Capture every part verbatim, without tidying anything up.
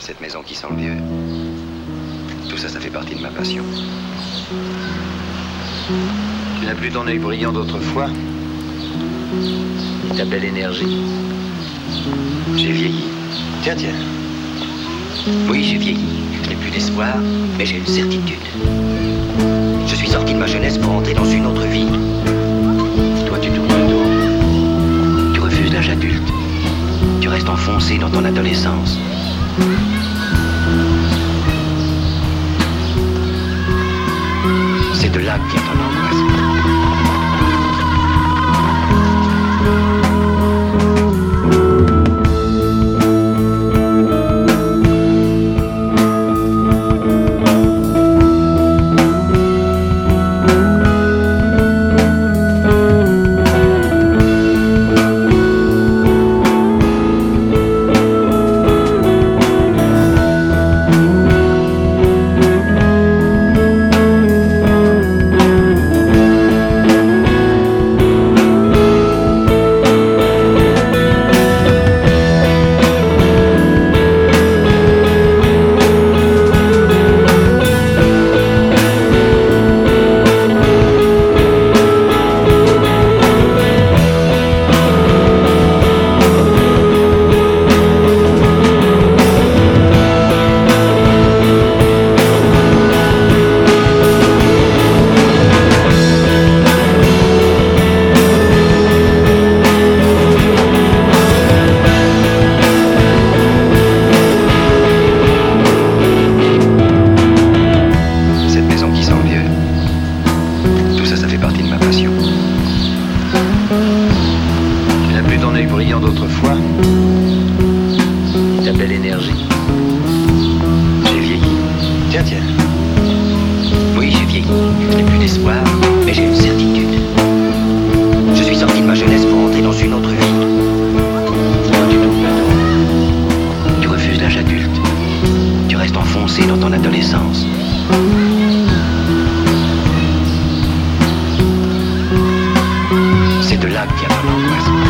Cette maison qui sent le vieux. Tout ça, ça fait partie de ma passion. Tu n'as plus ton œil brillant d'autrefois. Ta belle énergie. J'ai vieilli. Tiens, tiens. Oui, j'ai vieilli. Je n'ai plus d'espoir, mais j'ai une certitude. Je suis sorti de ma jeunesse pour entrer dans une autre vie. Toi, tu tournes le dos. Tu refuses l'âge adulte. Tu restes enfoncé dans ton adolescence. C'est de là que vient ton angoisse. D'autrefois, ta belle énergie. J'ai vieilli. Tiens, tiens. Oui, j'ai vieilli. Je n'ai plus d'espoir, mais j'ai une certitude. Je suis sorti de ma jeunesse pour entrer dans une autre vie. Toi, tu tournes le dos. Tu refuses l'âge adulte. Tu restes enfoncé dans ton adolescence. C'est de là que vient ton angoisse.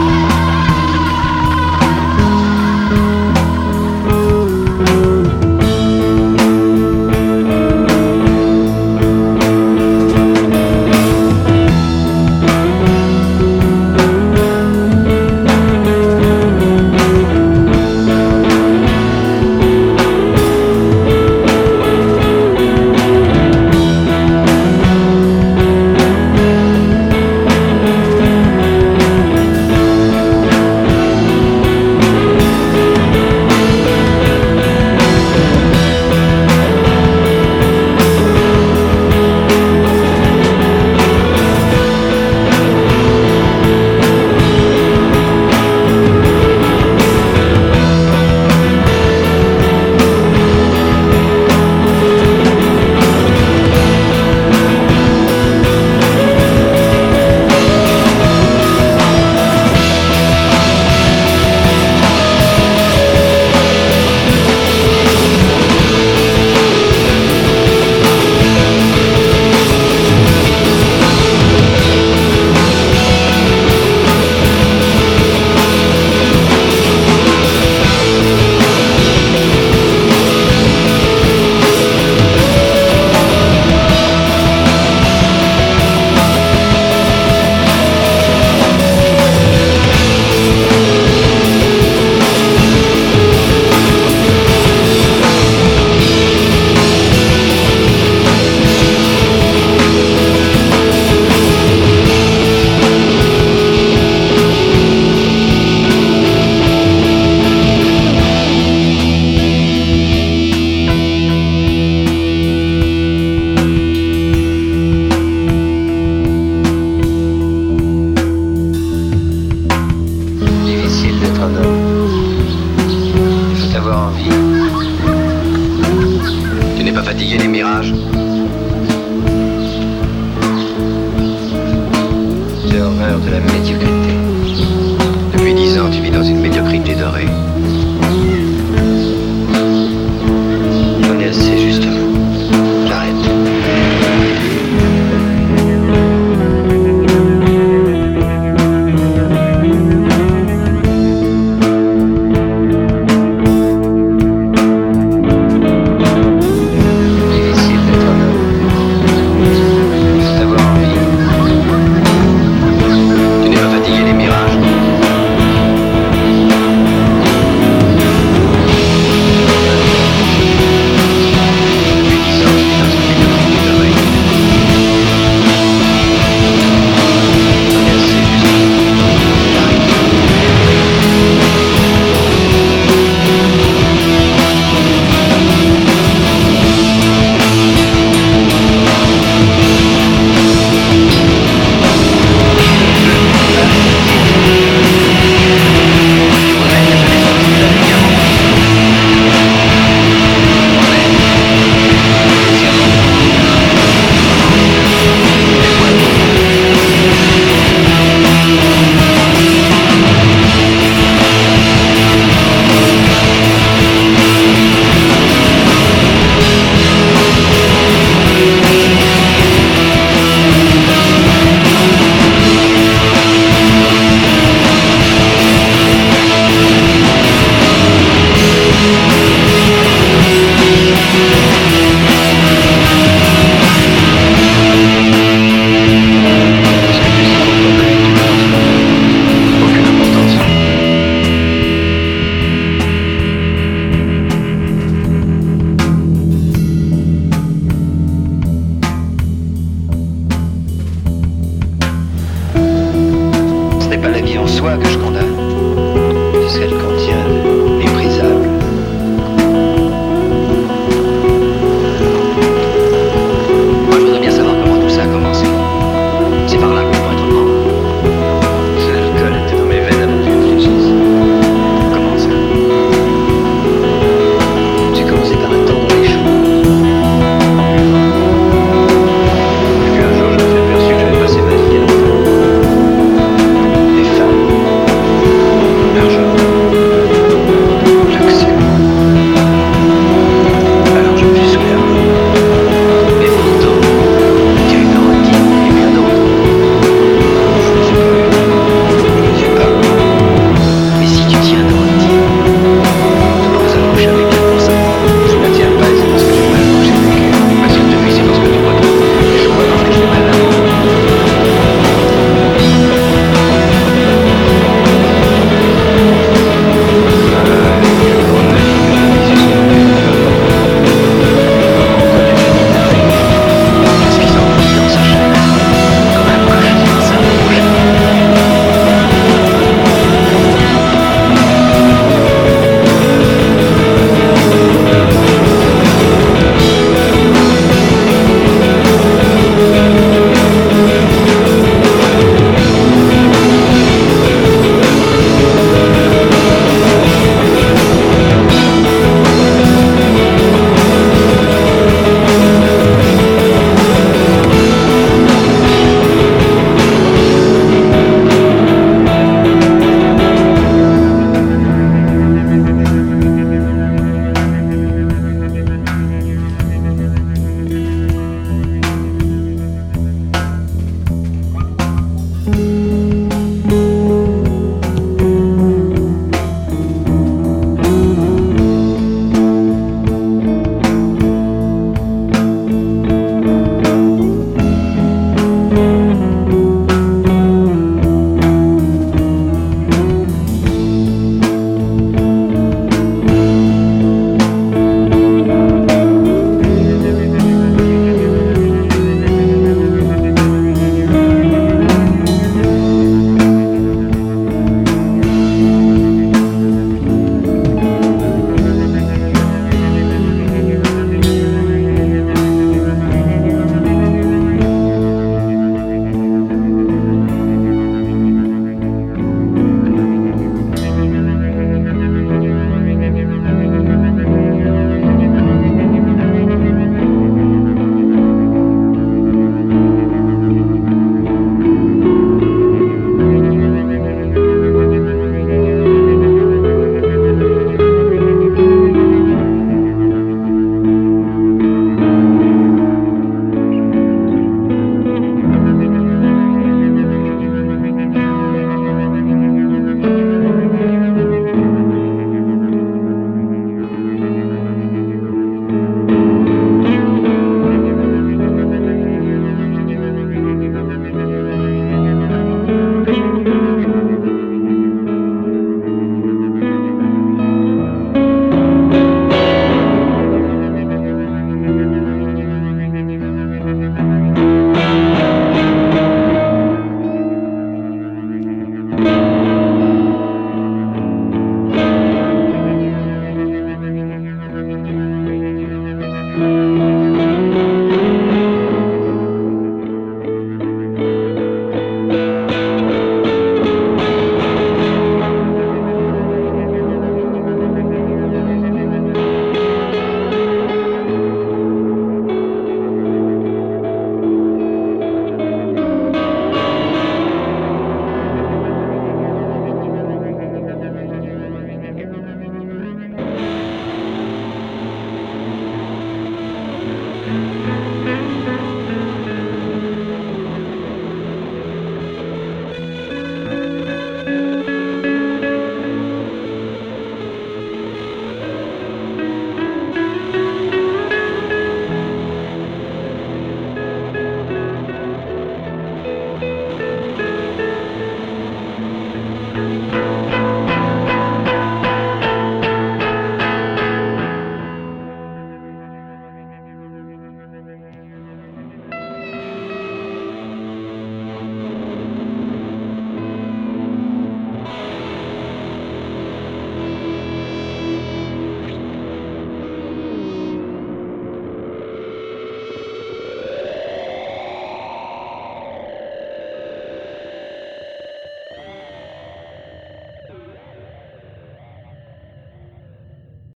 Fatigué des mirages. J'ai horreur de la médiocrité. Depuis dix ans, tu vis dans une médiocrité dorée.